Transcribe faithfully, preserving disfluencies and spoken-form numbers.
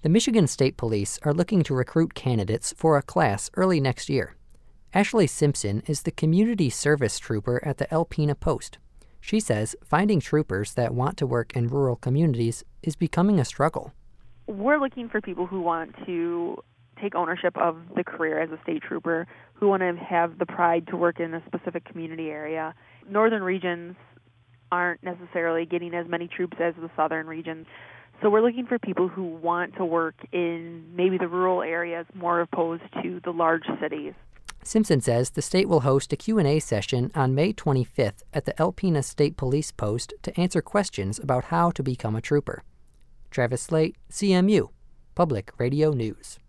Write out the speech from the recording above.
The Michigan State Police are looking to recruit candidates for a class early next year. Ashley Simpson is the community service trooper at the Alpena Post. She says finding troopers that want to work in rural communities is becoming a struggle. We're looking for people who want to take ownership of the career as a state trooper, who want to have the pride to work in a specific community area. Northern regions aren't necessarily getting as many troops as the southern regions. So we're looking for people who want to work in maybe the rural areas more opposed to the large cities. Simpson says the state will host a Q and A session on May twenty-fifth at the Alpena State Police Post to answer questions about how to become a trooper. Travis Slate, C M U, Public Radio News.